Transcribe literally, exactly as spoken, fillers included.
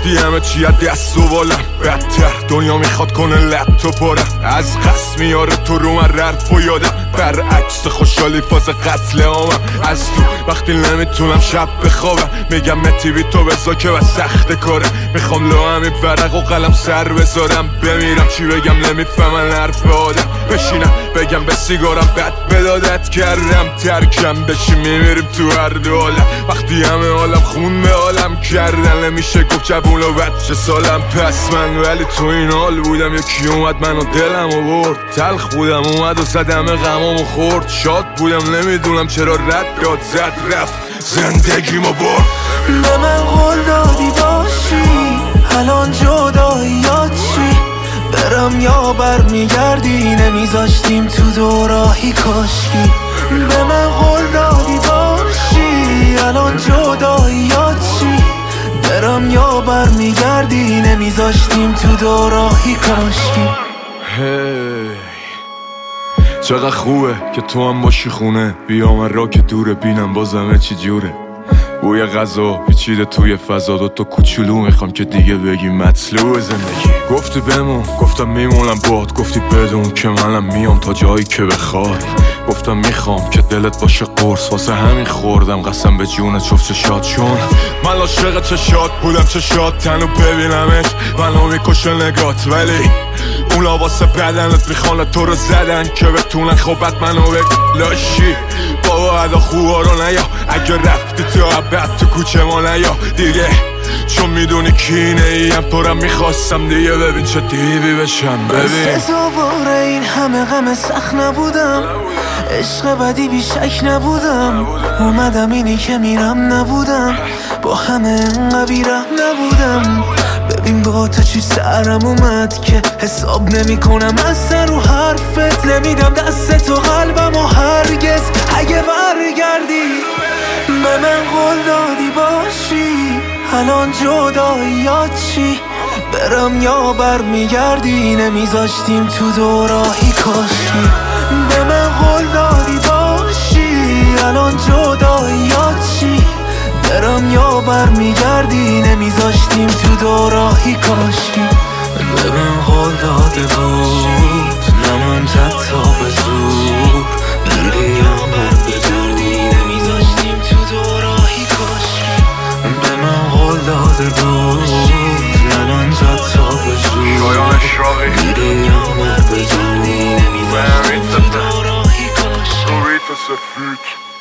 وقتی همه چی از دست و بالم بدتر دنیا میخواد کنه لب تو پرم از قصد میاره تو رو من ررف و یادم برعکس خوشحالی فاز قتل عامم از تو وقتی نمیتونم شب بخوابم میگم متی بی تو بزا که بس سخت کارم میخوام لو همین ورق و قلم سر بذارم بمیرم چی بگم نمیفهمن حرف آدم بشینم بگم به سیگارم بد بدادت کردم ترکم بشی میمیریم تو هر دو عالم وقتی همه عالم خون به عالم کردن نمیشه گفت جوون و بچه سالم پس من ولی تو این حال بودم یکی اومد منو دلم و برد تلخ بودم اومد و زدم غمامو خورد شاد بودم نمیدونم چرا رد داد زد رفت زندگیمو برد به من قول دادی باشی الان جداییات چی برم یا برمیگردی نمیذاشتیم تو دوراهی کاشکی به من قول دادی باشی الان جداییات چی برم یا برمیگردی نمیذاشتیم تو دوراهی کاشکی hey. چقدر خوبه که تو هم باشی خونه بیا من را که دوره بینم بازمه چی جوره بوی غذا پیچیده توی فضا دوتا کوچولو میخوام که دیگه بگی مطلوب زندگی گفتی بمون گفتم میمونم باد گفتی بدون که منم میام تا جایی که بخوای گفتم میخوام که دلت باشه قرص واسه همین خوردم قسم به جون چفت چشات چون من عاشق چشات بودم چشات تنو ببینمش منو میکشه نگات ولی اونا واسه بدنت میخوانه تو رو زدن که بتونن خوبت منو بلاشی بابا ادا خوبا رو نیا اگه رفتی تو عبد تو کوچه ما نیا دیگه چون میدونی کینه ایم تو رو میخواستم دیگه ببین چه دیوی بشم ببین سزاوار این همه غم سخت نبودم عشق بدی بیشک نبودم اومدم اینی که میرم نبودم با همه انقدر بیرم نبودم ببین با تو چی سرم اومد که حساب نمی کنم از سر و حرفت نمیدم دست تو قلبم و هرگز اگه برگردی به من قول دادی باشی الان جداییات چی برم یا برمیگردی نمیذاشتیم تو دوراهی کاشی به من قول دادی باشی الان جداییات چی برم یا برمیگردی نمیذاشتیم تو دوراهی کاشی به من قول داده بود نمون تا به زور بری یا برمیگردی نمیذاشتیم تو دوراهی کاشی به من قول داده بود نمون تا به زور بری یا برمیگردی نمیذاشتیم تو دوراهی کاشی